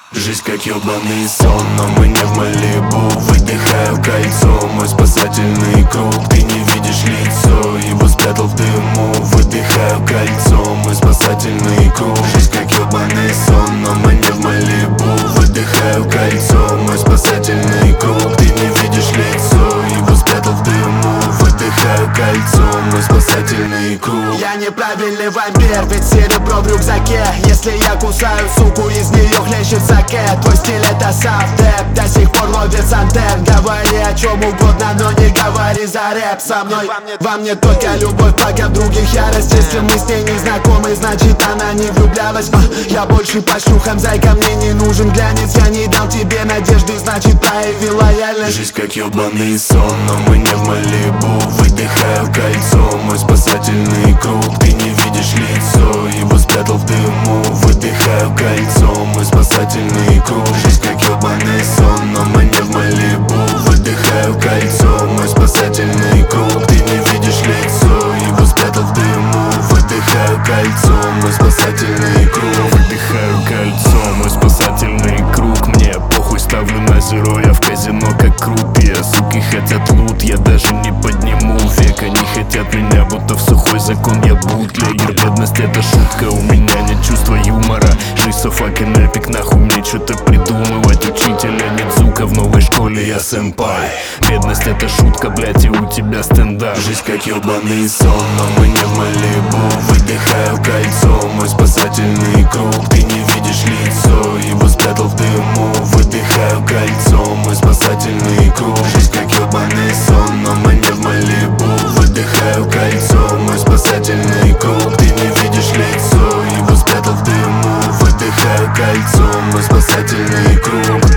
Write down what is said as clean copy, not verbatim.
Жизнь как ёбаный сон, но мы не в Малибу. Выдыхаю кольцо, мой спасательный круг. Ты не видишь лицо, его спрятал в дыму. Выдыхаю кольцо, мой спасательный круг. Жизнь как ёбаный сон, но мы не в Малибу. Выдыхаю кольцо, мой спасательный круг. Ты не видишь лицо, его спрятал в дыму. Выдыхаю кольцо, мой спасательный круг. Я неправильный вампир, ведь серебро в рюкзаке. Если я кусаю суку, из нее хлещет саке. Твой стиль это саф-деп, до сих пор ловит антенн. Говори о чем угодно, но не говори за рэп со мной. Во мне только любовь, пока в других ярость. Если мы с ней не знакомы, значит она не влюблялась. Я больше по шлюхам, зайка, мне не нужен глянец. Я не дал тебе надежды, значит прояви лояльность. Жизнь как ёбаный сон, но мы не в Малибу. Выдыхаю кольцо, мой спасательный круг. Ты не видишь лицо, его спрятал в дыму. Выдыхаю кольцо, мой спасательный круг. Жизнь как ёбаный сон, но мы не в Малибу. Выдыхаю кольцо, мой спасательный круг. Ты не видишь лицо, его спрятал в дыму. Выдыхаю кольцо, мой спасательный круг. Выдыхаю кольцо, мой спасательный круг. Мне похуй, ставлю на зеро, я в казино как крупье. Суки хотят лут, я даже не подниму век. Они хотят меня, будто в сухой закон я бутлегер. Бедность это шутка, у меня нет чувства юмора. Жизнь so fucking epic, нахуй мне что-то придумывать. Учителя нет звука, в новой школе я сэмпай. Бедность это шутка, блять, и у тебя стендап. Жизнь как ёбаный сон, но мы не в Малибу. Выдыхаю кольцо, мой спасательный круг. Ты не видишь лицо, его спрятал в дыму. Выдыхаю кольцо, мой спасательный круг. Жизнь как ёбаный сон, но мы не в Малибу. Выдыхаю кольцо, мой спасательный круг. Ты не видишь лицо, его спрятал в дыму. Выдыхаю кольцо, мой спасательный круг.